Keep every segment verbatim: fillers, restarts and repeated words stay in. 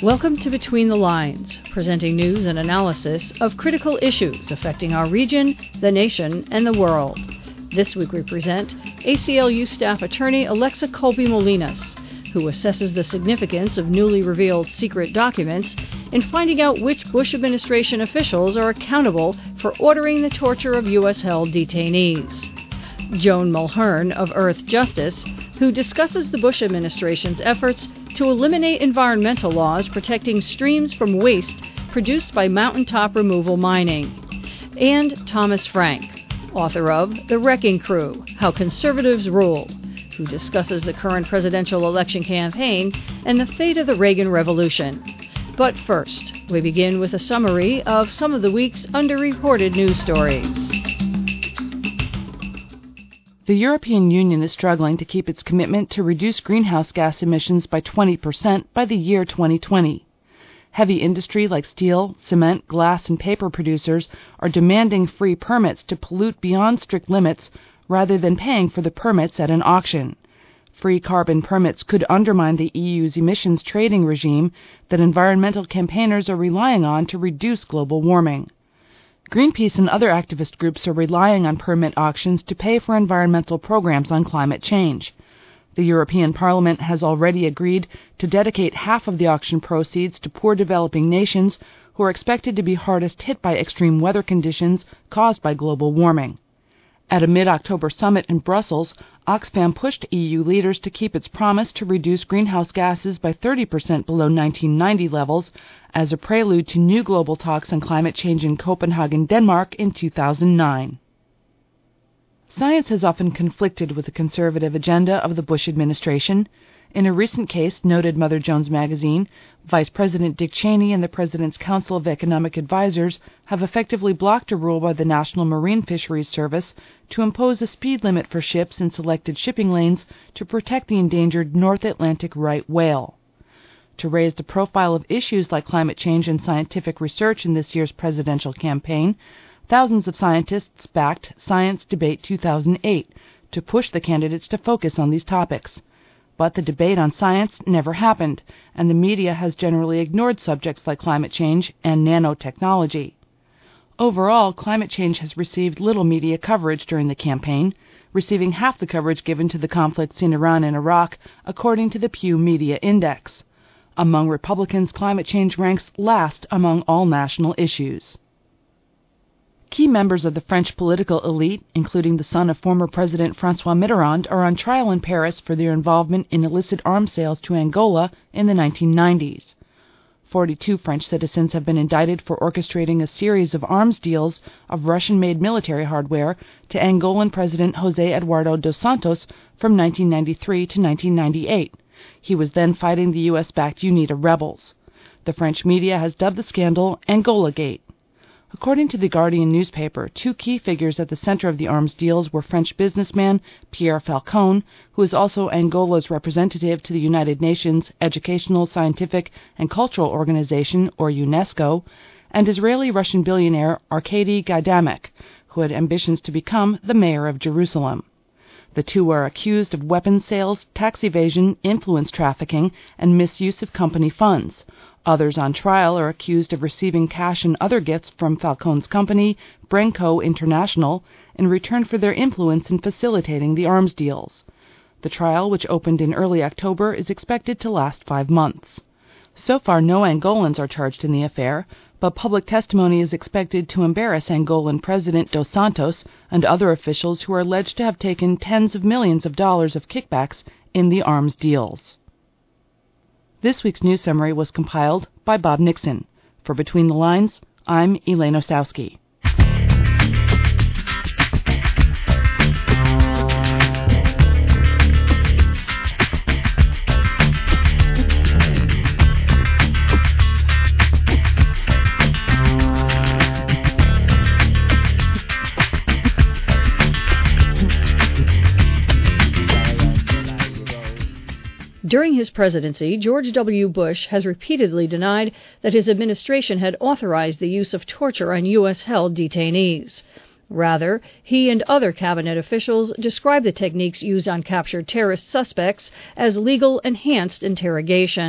Welcome to Between the Lines, presenting news and analysis of critical issues affecting our region, the nation, and the world. This week we present A C L U staff attorney Alexa Colby-Molinas, who assesses the significance of newly revealed secret documents in finding out which Bush administration officials are accountable for ordering the torture of U S-held detainees. Joan Mulhern of Earth Justice, who discusses the Bush administration's efforts to eliminate environmental laws protecting streams from waste produced by mountaintop removal mining. And Thomas Frank, author of The Wrecking Crew, How Conservatives Rule, who discusses the current presidential election campaign and the fate of the Reagan Revolution. But first, we begin with a summary of some of the week's underreported news stories. The European Union is struggling to keep its commitment to reduce greenhouse gas emissions by twenty percent by the year twenty twenty. Heavy industry like steel, cement, glass, and paper producers are demanding free permits to pollute beyond strict limits rather than paying for the permits at an auction. Free carbon permits could undermine the E U's emissions trading regime that environmental campaigners are relying on to reduce global warming. Greenpeace and other activist groups are relying on permit auctions to pay for environmental programs on climate change. The European Parliament has already agreed to dedicate half of the auction proceeds to poor developing nations who are expected to be hardest hit by extreme weather conditions caused by global warming. At a mid-October summit in Brussels, Oxfam pushed E U leaders to keep its promise to reduce greenhouse gases by thirty percent below nineteen ninety levels as a prelude to new global talks on climate change in Copenhagen, Denmark in two thousand nine. Science has often conflicted with the conservative agenda of the Bush administration. In a recent case noted Mother Jones magazine, Vice President Dick Cheney and the President's Council of Economic Advisers have effectively blocked a rule by the National Marine Fisheries Service to impose a speed limit for ships in selected shipping lanes to protect the endangered North Atlantic right whale. To raise the profile of issues like climate change and scientific research in this year's presidential campaign, thousands of scientists backed Science Debate two thousand eight to push the candidates to focus on these topics. But the debate on science never happened, and the media has generally ignored subjects like climate change and nanotechnology. Overall, climate change has received little media coverage during the campaign, receiving half the coverage given to the conflicts in Iran and Iraq, according to the Pew Media Index. Among Republicans, climate change ranks last among all national issues. Key members of the French political elite, including the son of former President François Mitterrand, are on trial in Paris for their involvement in illicit arms sales to Angola in the nineteen nineties. Forty-two French citizens have been indicted for orchestrating a series of arms deals of Russian-made military hardware to Angolan President José Eduardo dos Santos from nineteen ninety-three to nineteen ninety-eight. He was then fighting the U S-backed UNITA rebels. The French media has dubbed the scandal Angola Gate. According to the Guardian newspaper, two key figures at the center of the arms deals were French businessman Pierre Falcon, who is also Angola's representative to the United Nations Educational, Scientific, and Cultural Organization, or UNESCO, and Israeli-Russian billionaire Arkady Gaidamek, who had ambitions to become the mayor of Jerusalem. The two are accused of weapons sales, tax evasion, influence trafficking, and misuse of company funds. Others on trial are accused of receiving cash and other gifts from Falcon's company, Brenco International, in return for their influence in facilitating the arms deals. The trial, which opened in early October, is expected to last five months. So far, no Angolans are charged in the affair, but public testimony is expected to embarrass Angolan President Dos Santos and other officials who are alleged to have taken tens of millions of dollars of kickbacks in the arms deals. This week's news summary was compiled by Bob Nixon. For Between the Lines, I'm Elaine Osowski. During his presidency, George W. Bush has repeatedly denied that his administration had authorized the use of torture on U S-held detainees. Rather, he and other cabinet officials described the techniques used on captured terrorist suspects as legal enhanced interrogation.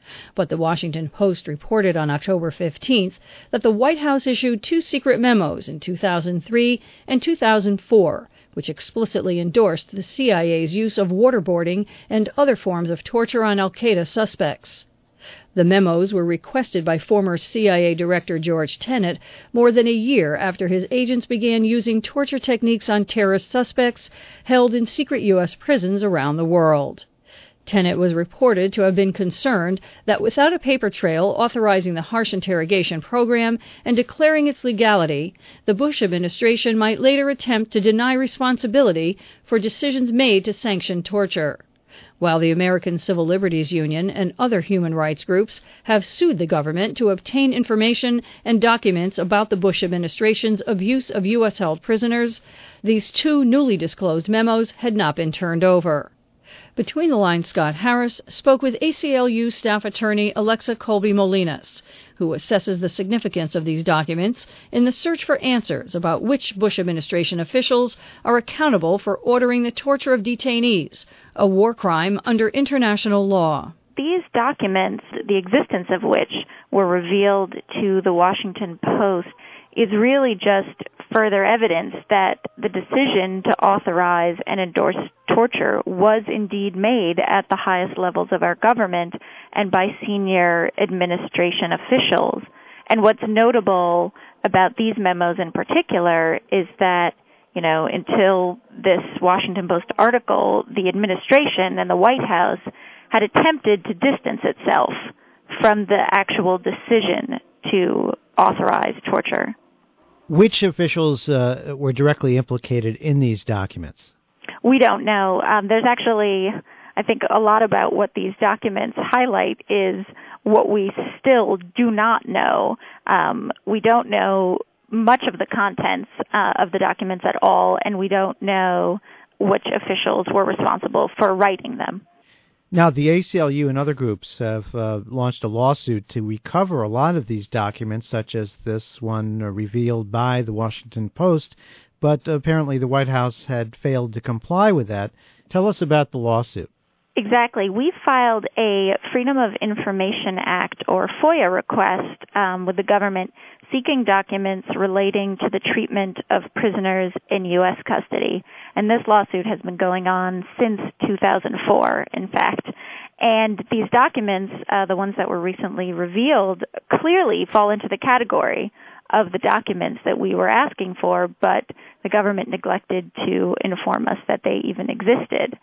But the Washington Post reported on October fifteenth that the White House issued two secret memos in two thousand three and two thousand four, which explicitly endorsed the C I A's use of waterboarding and other forms of torture on al-Qaeda suspects. The memos were requested by former C I A Director George Tenet more than a year after his agents began using torture techniques on terrorist suspects held in secret U S prisons around the world. Tenet was reported to have been concerned that without a paper trail authorizing the harsh interrogation program and declaring its legality, the Bush administration might later attempt to deny responsibility for decisions made to sanction torture. While the American Civil Liberties Union and other human rights groups have sued the government to obtain information and documents about the Bush administration's abuse of U S-held prisoners, these two newly disclosed memos had not been turned over. Between the Lines, Scott Harris spoke with A C L U staff attorney Alexa Colby-Molinas, who assesses the significance of these documents in the search for answers about which Bush administration officials are accountable for ordering the torture of detainees, a war crime under international law. These documents, the existence of which were revealed to the Washington Post, is really just further evidence that the decision to authorize and endorse torture was indeed made at the highest levels of our government and by senior administration officials. And what's notable about these memos in particular is that, you know, until this Washington Post article, the administration and the White House had attempted to distance itself from the actual decision to authorize torture. Which officials uh, were directly implicated in these documents? We don't know. Um, there's actually, I think, a lot about what these documents highlight is what we still do not know. Um, we don't know much of the contents uh, of the documents at all, and we don't know which officials were responsible for writing them. Now, the A C L U and other groups have uh, launched a lawsuit to recover a lot of these documents, such as this one uh, revealed by the Washington Post, but apparently the White House had failed to comply with that. Tell us about the lawsuit. Exactly. We filed a Freedom of Information Act, or FOIA, request um, with the government seeking documents relating to the treatment of prisoners in U S custody. And this lawsuit has been going on since two thousand four, in fact. And these documents, uh, the ones that were recently revealed, clearly fall into the category of the documents that we were asking for, but the government neglected to inform us that they even existed.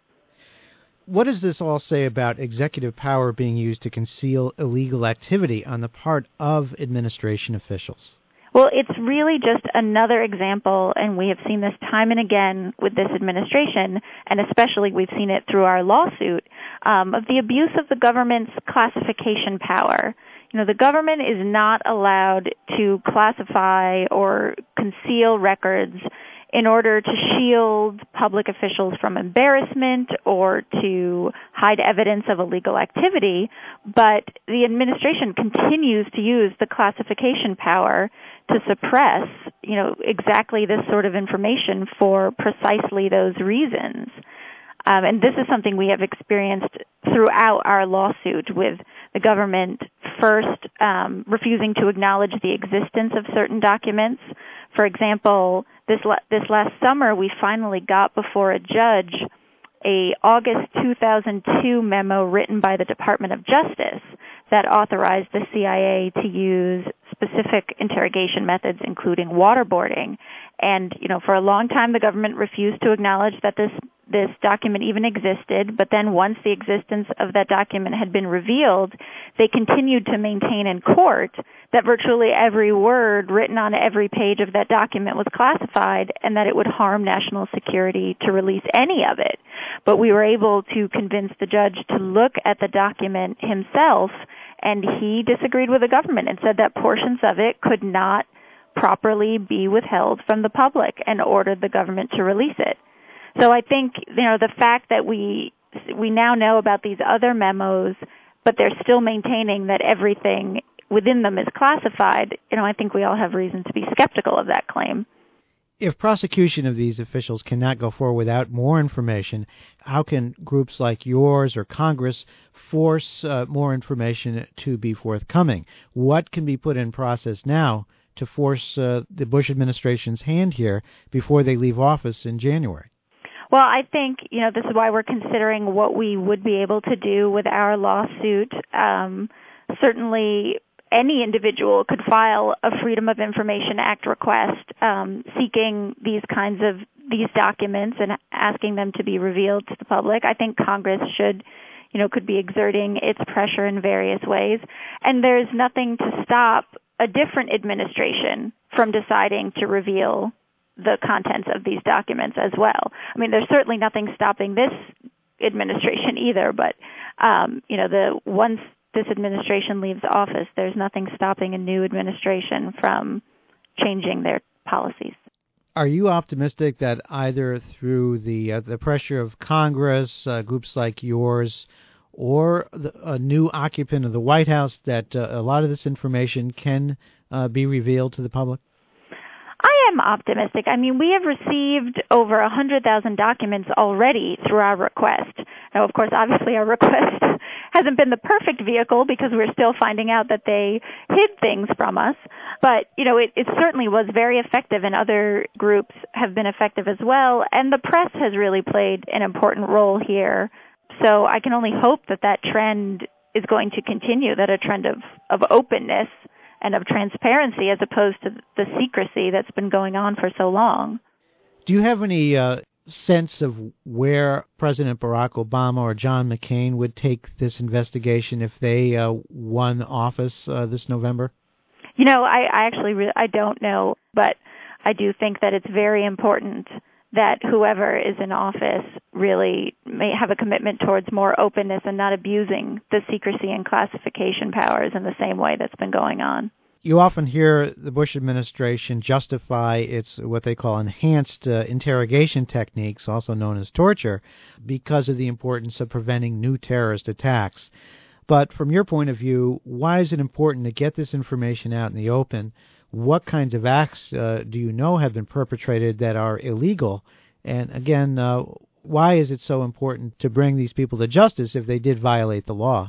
What does this all say about executive power being used to conceal illegal activity on the part of administration officials? Well, it's really just another example, and we have seen this time and again with this administration, and especially we've seen it through our lawsuit, um, of the abuse of the government's classification power. You know, the government is not allowed to classify or conceal records in order to shield public officials from embarrassment or to hide evidence of illegal activity, but the administration continues to use the classification power to suppress, you know, exactly this sort of information for precisely those reasons. Um, and this is something we have experienced throughout our lawsuit, with the government first um, refusing to acknowledge the existence of certain documents. For example, this la- this last summer, we finally got before a judge a August two thousand two memo written by the Department of Justice that authorized the C I A to use specific interrogation methods, including waterboarding. And, you know, for a long time, the government refused to acknowledge that this this document even existed, but then once the existence of that document had been revealed, they continued to maintain in court that virtually every word written on every page of that document was classified and that it would harm national security to release any of it. But we were able to convince the judge to look at the document himself, and he disagreed with the government and said that portions of it could not properly be withheld from the public and ordered the government to release it. So I think, you know, the fact that we we now know about these other memos, but they're still maintaining that everything within them is classified, you know, I think we all have reason to be skeptical of that claim. If prosecution of these officials cannot go forward without more information, how can groups like yours or Congress force uh, more information to be forthcoming? What can be put in process now to force uh, the Bush administration's hand here before they leave office in January? Well, I think, you know, this is why we're considering what we would be able to do with our lawsuit. Um, certainly, any individual could file a Freedom of Information Act request um, seeking these kinds of these documents and asking them to be revealed to the public. I think Congress should, you know, could be exerting its pressure in various ways. And there's nothing to stop a different administration from deciding to reveal the contents of these documents as well. I mean, there's certainly nothing stopping this administration either, but, um, you know, the once this administration leaves office, there's nothing stopping a new administration from changing their policies. Are you optimistic that either through the uh, the pressure of Congress, uh, groups like yours, or the, a new occupant of the White House, that uh, a lot of this information can uh, be revealed to the public? I am optimistic. I mean, we have received over one hundred thousand documents already through our request. Now, of course, obviously our request hasn't been the perfect vehicle because we're still finding out that they hid things from us. But, you know, it, it certainly was very effective, and other groups have been effective as well. And the press has really played an important role here. So I can only hope that that trend is going to continue, that a trend of, of openness and of transparency as opposed to the secrecy that's been going on for so long. Do you have any uh, sense of where President Barack Obama or John McCain would take this investigation if they uh, won office uh, this November? You know, I, I actually re- I don't know, but I do think that it's very important that whoever is in office really may have a commitment towards more openness and not abusing the secrecy and classification powers in the same way that's been going on. You often hear the Bush administration justify its what they call enhanced uh, interrogation techniques, also known as torture, because of the importance of preventing new terrorist attacks. But from your point of view, why is it important to get this information out in the open? What kinds of acts uh, do you know have been perpetrated that are illegal? And again, uh, why is it so important to bring these people to justice if they did violate the law?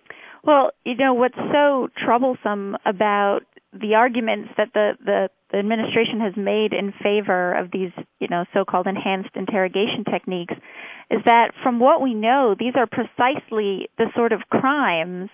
Well, you know, what's so troublesome about the arguments that the, the, the administration has made in favor of these, you know, so-called enhanced interrogation techniques is that from what we know, these are precisely the sort of crimes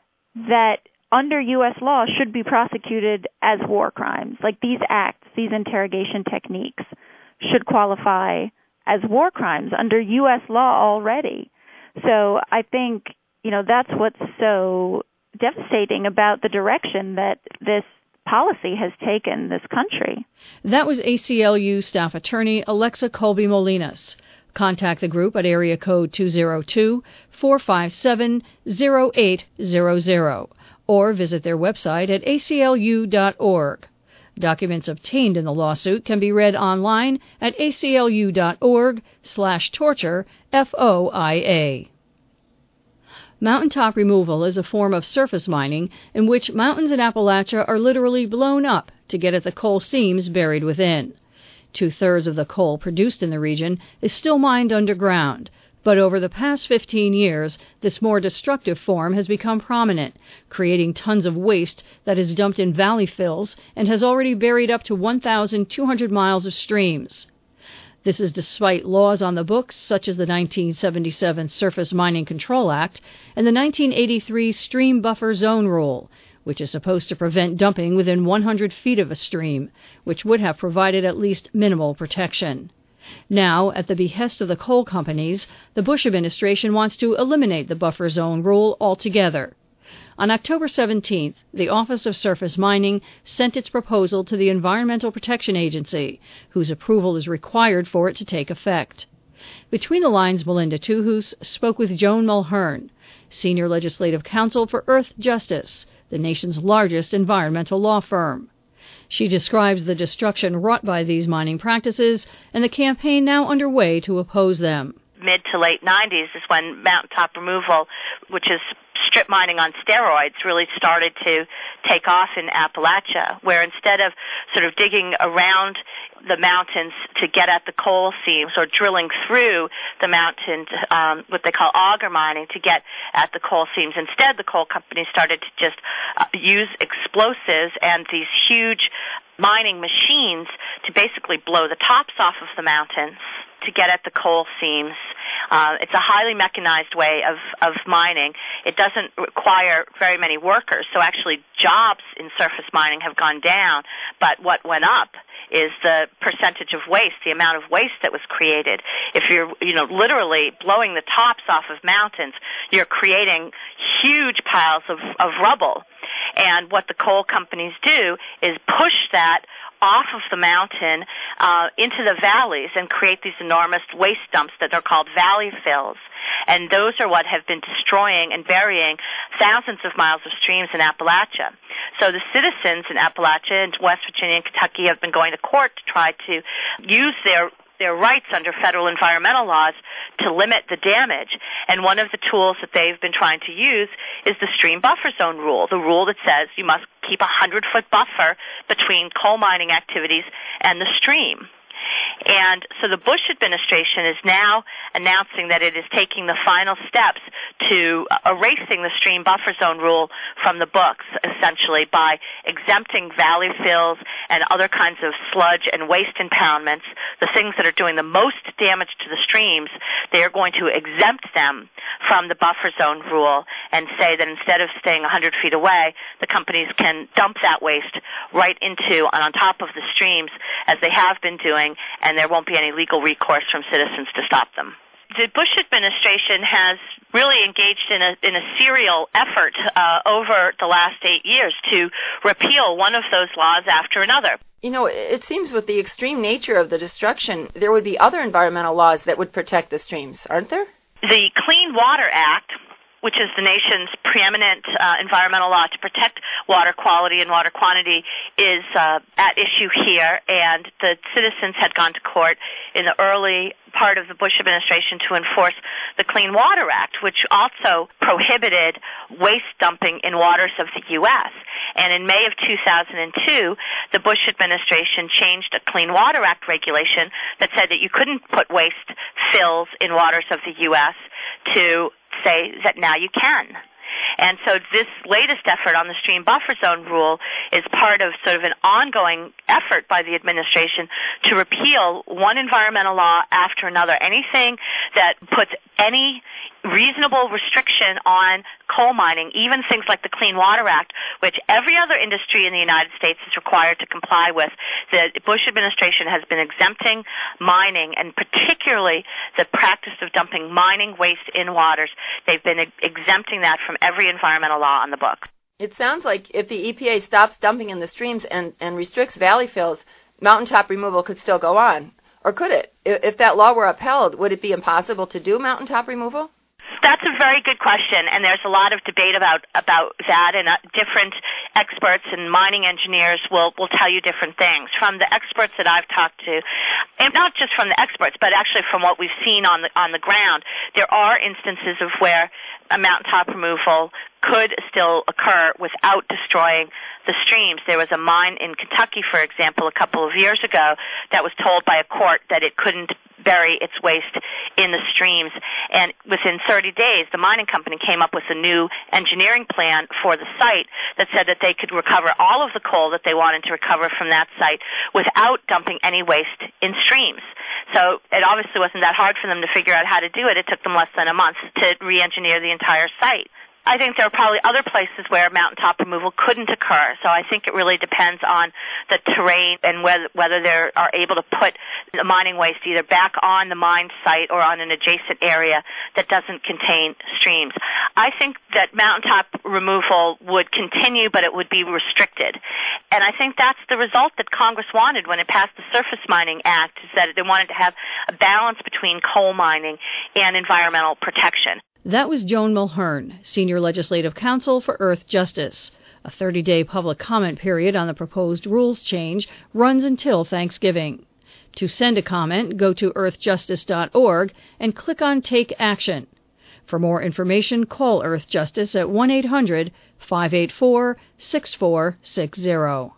that under U S law should be prosecuted as war crimes. Like these acts, these interrogation techniques should qualify as war crimes under U S law already. So I think, you know, that's what's so devastating about the direction that this policy has taken this country. That was A C L U staff attorney Alexa Colby-Molinas. Contact the group at area code two oh two, four five seven, oh eight hundred or visit their website at A C L U dot org. Documents obtained in the lawsuit can be read online at A C L U dot org slash torture F O I A. Mountaintop removal is a form of surface mining in which mountains in Appalachia are literally blown up to get at the coal seams buried within. Two-thirds of the coal produced in the region is still mined underground, but over the past fifteen years, this more destructive form has become prominent, creating tons of waste that is dumped in valley fills and has already buried up to one thousand two hundred miles of streams. This is despite laws on the books such as the nineteen seventy-seven Surface Mining Control Act and the nineteen eighty-three Stream Buffer Zone Rule, which is supposed to prevent dumping within one hundred feet of a stream, which would have provided at least minimal protection. Now, at the behest of the coal companies, the Bush administration wants to eliminate the buffer zone rule altogether. On October seventeenth, the Office of Surface Mining sent its proposal to the Environmental Protection Agency, whose approval is required for it to take effect. Between the lines, Melinda Tuhus spoke with Joan Mulhern, Senior Legislative Counsel for Earth Justice, the nation's largest environmental law firm. She describes the destruction wrought by these mining practices and the campaign now underway to oppose them. Mid to late nineties is when mountaintop removal, which is strip mining on steroids really started to take off in Appalachia, where instead of sort of digging around the mountains to get at the coal seams or drilling through the mountains, um, what they call auger mining, to get at the coal seams, instead the coal companies started to just uh, use explosives and these huge mining machines to basically blow the tops off of the mountains to get at the coal seams. Uh, it's a highly mechanized way of, of mining. It doesn't require very many workers, so actually jobs in surface mining have gone down, but what went up is the percentage of waste, the amount of waste that was created. If you're, you know, literally blowing the tops off of mountains, you're creating huge piles of, of rubble. And what the coal companies do is push that off of the mountain uh, into the valleys and create these enormous waste dumps that are called valley fills. And those are what have been destroying and burying thousands of miles of streams in Appalachia. So the citizens in Appalachia and West Virginia and Kentucky have been going to court to try to use their their rights under federal environmental laws to limit the damage. And one of the tools that they've been trying to use is the stream buffer zone rule, the rule that says you must keep a hundred-foot buffer between coal mining activities and the stream. And so the Bush administration is now announcing that it is taking the final steps to erasing the stream buffer zone rule from the books, essentially, by exempting valley fills and other kinds of sludge and waste impoundments, the things that are doing the most damage to the streams. They are going to exempt them from the buffer zone rule and say that instead of staying one hundred feet away, the companies can dump that waste right into and on top of the streams, as they have been doing, and there won't be any legal recourse from citizens to stop them. The Bush administration has really engaged in a, in a serial effort uh, over the last eight years to repeal one of those laws after another. You know, it seems with the extreme nature of the destruction, there would be other environmental laws that would protect the streams, aren't there? The Clean Water Act, which is the nation's preeminent uh, environmental law to protect water quality and water quantity, is uh, at issue here, and the citizens had gone to court in the early part of the Bush administration to enforce the Clean Water Act, which also prohibited waste dumping in waters of the U S. And in May of two thousand two, the Bush administration changed a Clean Water Act regulation that said that you couldn't put waste fills in waters of the U S to say that now you can. And so this latest effort on the stream buffer zone rule is part of sort of an ongoing effort by the administration to repeal one environmental law after another. Anything that puts any reasonable restriction on coal mining, even things like the Clean Water Act, which every other industry in the United States is required to comply with. The Bush administration has been exempting mining, and particularly the practice of dumping mining waste in waters. They've been ex- exempting that from every environmental law on the books. It sounds like if the E P A stops dumping in the streams and, and restricts valley fills, mountaintop removal could still go on. Or could it? If that law were upheld, would it be impossible to do mountaintop removal? That's a very good question, and there's a lot of debate about about that, and uh, different experts and mining engineers will, will tell you different things. From the experts that I've talked to, and not just from the experts, but actually from what we've seen on the on the ground, there are instances of where a mountaintop removal could still occur without destroying the streams. There was a mine in Kentucky, for example, a couple of years ago that was told by a court that it couldn't bury its waste in the streams. And within thirty days, the mining company came up with a new engineering plan for the site that said that they could recover all of the coal that they wanted to recover from that site without dumping any waste in streams. So it obviously wasn't that hard for them to figure out how to do it. It took them less than a month to re-engineer the entire site. I think there are probably other places where mountaintop removal couldn't occur. So I think it really depends on the terrain and whether, whether they are able to put the mining waste either back on the mine site or on an adjacent area that doesn't contain streams. I think that mountaintop removal would continue, but it would be restricted. And I think that's the result that Congress wanted when it passed the Surface Mining Act, is that they wanted to have a balance between coal mining and environmental protection. That was Joan Mulhern, Senior Legislative Counsel for Earth Justice. A thirty-day public comment period on the proposed rules change runs until Thanksgiving. To send a comment, go to earth justice dot org and click on Take Action. For more information, call Earth Justice at one eight hundred five eight four six four six zero.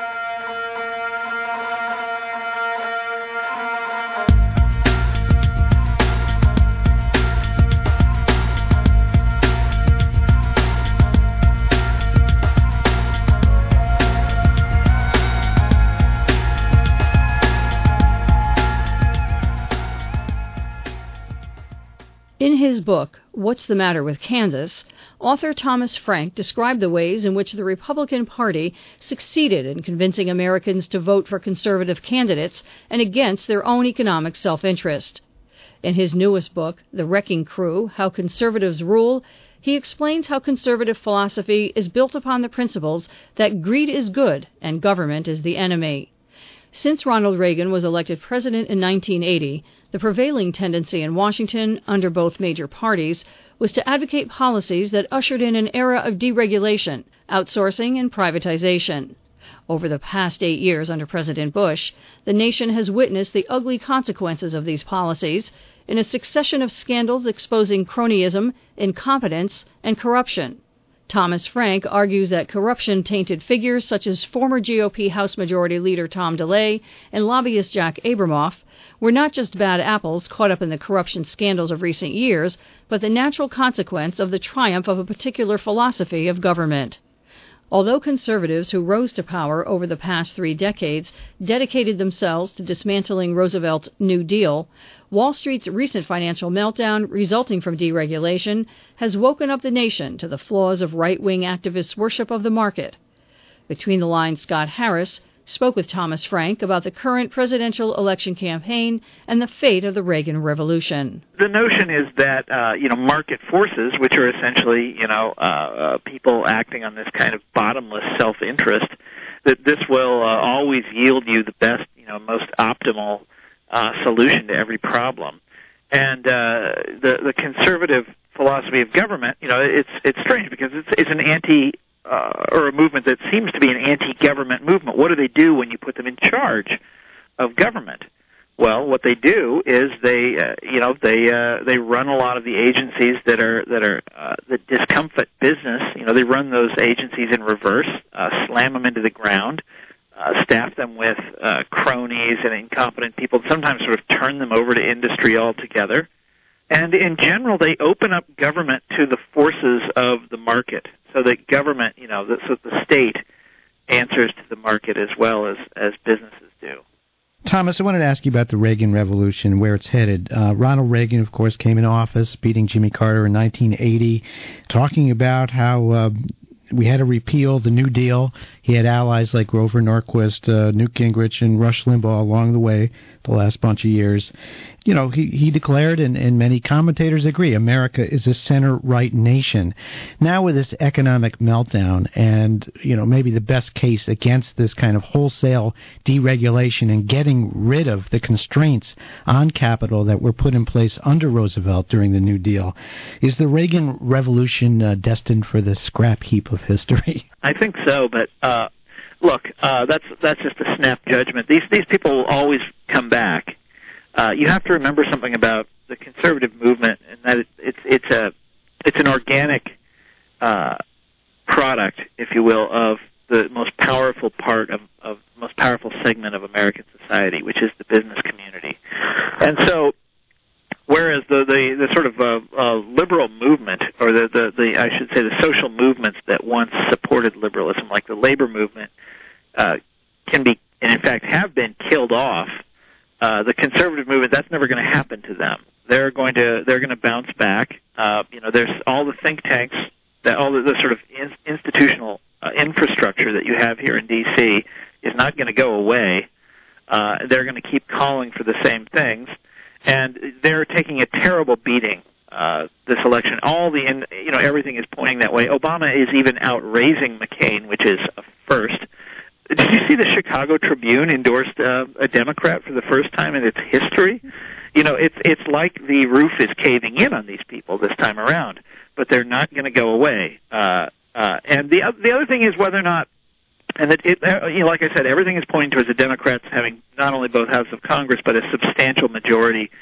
In his book, What's the Matter with Kansas?, author Thomas Frank described the ways in which the Republican Party succeeded in convincing Americans to vote for conservative candidates and against their own economic self-interest. In his newest book, The Wrecking Crew, How Conservatives Rule, he explains how conservative philosophy is built upon the principles that greed is good and government is the enemy. Since Ronald Reagan was elected president in nineteen eighty, the prevailing tendency in Washington, under both major parties, was to advocate policies that ushered in an era of deregulation, outsourcing, and privatization. Over the past eight years under President Bush, the nation has witnessed the ugly consequences of these policies in a succession of scandals exposing cronyism, incompetence, and corruption. Thomas Frank argues that corruption-tainted figures such as former G O P House Majority Leader Tom DeLay and lobbyist Jack Abramoff were not just bad apples caught up in the corruption scandals of recent years, but the natural consequence of the triumph of a particular philosophy of government. Although conservatives who rose to power over the past three decades dedicated themselves to dismantling Roosevelt's New Deal, Wall Street's recent financial meltdown resulting from deregulation has woken up the nation to the flaws of right-wing activists' worship of the market. Between the Lines, Scott Harris spoke with Thomas Frank about the current presidential election campaign and the fate of the Reagan Revolution. The notion is that, uh, you know, market forces, which are essentially, you know, uh, uh, people acting on this kind of bottomless self-interest, that this will uh, always yield you the best, you know, most optimal uh, solution to every problem. And uh, the the conservative philosophy of government, you know, it's it's strange because it's it's an anti uh, or a movement that seems to be an anti-government movement. What do they do when you put them in charge of government? Well, what they do is they, uh, you know, they uh, they run a lot of the agencies that are that are uh, that discomfort business. You know, they run those agencies in reverse, uh, slam them into the ground, uh, staff them with uh, cronies and incompetent people. Sometimes sort of turn them over to industry altogether. And in general, they open up government to the forces of the market, so that government, you know, the, so the state answers to the market as well as as businesses do. Thomas, I wanted to ask you about the Reagan Revolution, where it's headed. Uh, Ronald Reagan, of course, came into office, beating Jimmy Carter in nineteen eighty, talking about how uh, we had to repeal the New Deal. He had allies like Grover Norquist, uh, Newt Gingrich, and Rush Limbaugh along the way the last bunch of years. You know, he, he declared, and, and many commentators agree, America is a center-right nation. Now with this economic meltdown and, you know, maybe the best case against this kind of wholesale deregulation and getting rid of the constraints on capital that were put in place under Roosevelt during the New Deal, is the Reagan Revolution uh, destined for the scrap heap of history? I think so, but uh, look, uh, that's that's just a snap judgment. These these people will always come back. Uh, you have to remember something about the conservative movement, and that it, it's it's a it's an organic uh, product, if you will, of the most powerful part of of most powerful segment of American society, which is the business community. And so, whereas the the, the sort of uh, uh, liberal movement, or the, the the I should say the social movements that once supported liberalism, like the labor movement, uh, can be, and in fact have been killed off. Uh, the conservative movement, that's never going to happen to them. They're going to they're going to bounce back. Uh, you know, there's all the think tanks, that all the, the sort of in, institutional uh, infrastructure that you have here in D C is not going to go away. Uh, they're going to keep calling for the same things, and they're taking a terrible beating uh, this election. All the in, you know everything is pointing that way. Obama is even outraising McCain, which is a first. Did you see the Chicago Tribune endorsed uh, a Democrat for the first time in its history? You know, it's it's like the roof is caving in on these people this time around, but they're not going to go away. Uh, uh, and the the other thing is whether or not, and it, it, you know, like I said, everything is pointing towards the Democrats having not only both houses of Congress but a substantial majority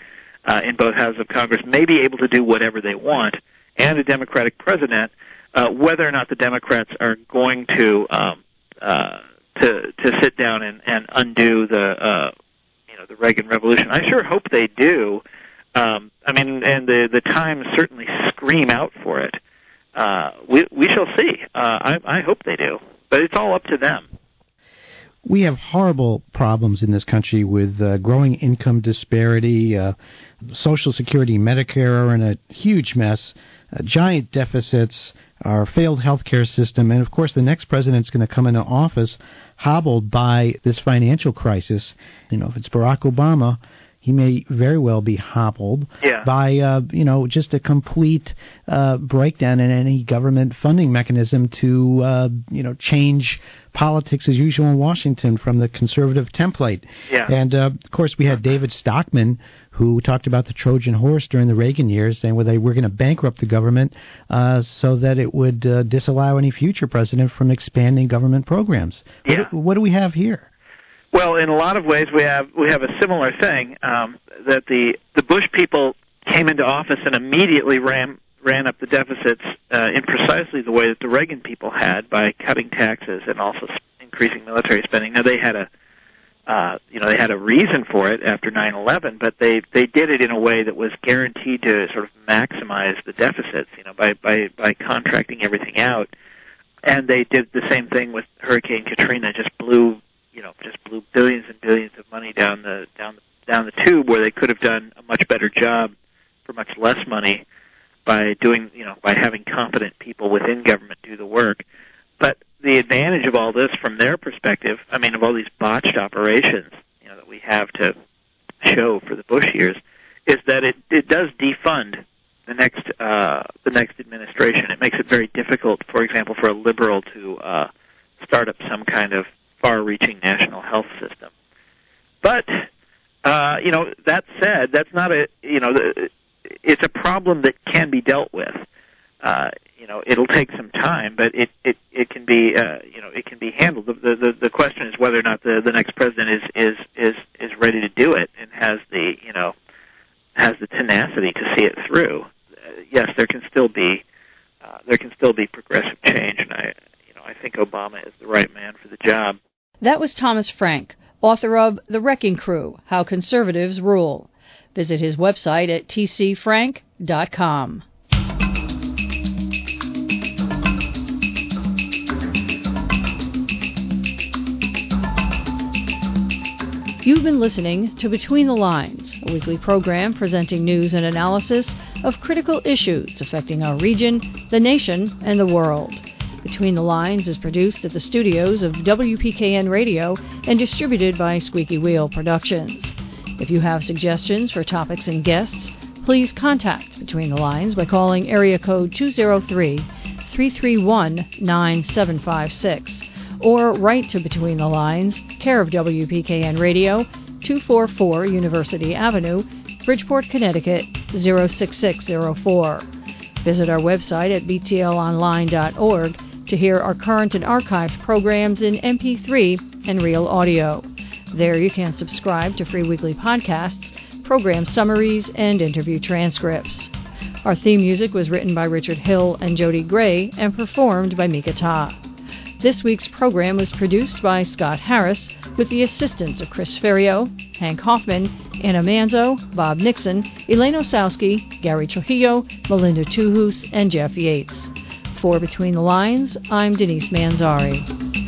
uh, in both houses of Congress may be able to do whatever they want, and a Democratic president, uh, whether or not the Democrats are going to um, uh, to to sit down and, and undo the uh, you know the Reagan Revolution. I sure hope they do. Um, I mean, and the the Times certainly scream out for it. Uh, we we shall see. Uh, I, I hope they do, but it's all up to them. We have horrible problems in this country with uh, growing income disparity. Uh, Social Security, Medicare are in a huge mess, uh, giant deficits, our failed healthcare system, and of course the next president's going to come into office hobbled by this financial crisis. You know, if it's Barack Obama, he may very well be hobbled yeah. by, uh, you know, just a complete uh, breakdown in any government funding mechanism to, uh, you know, change politics as usual in Washington from the conservative template. Yeah. And, uh, of course, we had David Stockman, who talked about the Trojan horse during the Reagan years, saying well, they were going to bankrupt the government uh, so that it would uh, disallow any future president from expanding government programs. Yeah. What, what do we have here? Well, in a lot of ways, we have we have a similar thing um, that the the Bush people came into office and immediately ran ran up the deficits uh, in precisely the way that the Reagan people had, by cutting taxes and also increasing military spending. Now they had a uh, you know they had a reason for it after nine eleven, but they they did it in a way that was guaranteed to sort of maximize the deficits. You know, by by by contracting everything out, and they did the same thing with Hurricane Katrina. Just blew. You know, just blew billions and billions of money down the down the, down the tube, where they could have done a much better job for much less money by doing, you know, by having competent people within government do the work. But the advantage of all this, from their perspective, I mean, of all these botched operations, you know, that we have to show for the Bush years, is that it it does defund the next uh, the next administration. It makes it very difficult, for example, for a liberal to uh, start up some kind of far-reaching national health system. But, uh, you know, that said, that's not a, you know, it's a problem that can be dealt with. Uh, you know, it'll take some time, but it, it, it can be, uh, you know, it can be handled. The, the, the question is whether or not the, the next president is, is, is, is ready to do it and has the, you know, has the tenacity to see it through. Uh, yes, there can still be, uh, there can still be progressive change, and I, I think Obama is the right man for the job. That was Thomas Frank, author of The Wrecking Crew, How Conservatives Rule. Visit his website at t c frank dot com. You've been listening to Between the Lines, a weekly program presenting news and analysis of critical issues affecting our region, the nation, and the world. Between the Lines is produced at the studios of W P K N Radio and distributed by Squeaky Wheel Productions. If you have suggestions for topics and guests, please contact Between the Lines by calling area code two oh three, three three one, nine seven five six or write to Between the Lines, care of W P K N Radio, two forty-four University Avenue, Bridgeport, Connecticut, zero six six zero four. Visit our website at b t l online dot org to hear our current and archived programs in M P three and real audio. There you can subscribe to free weekly podcasts, program summaries, and interview transcripts. Our theme music was written by Richard Hill and Jody Gray and performed by Mika Ta. This week's program was produced by Scott Harris with the assistance of Chris Ferrio, Hank Hoffman, Anna Manzo, Bob Nixon, Elaine Osowski, Gary Trujillo, Melinda Tuhus, and Jeff Yates. For Between the Lines, I'm Denise Manzari.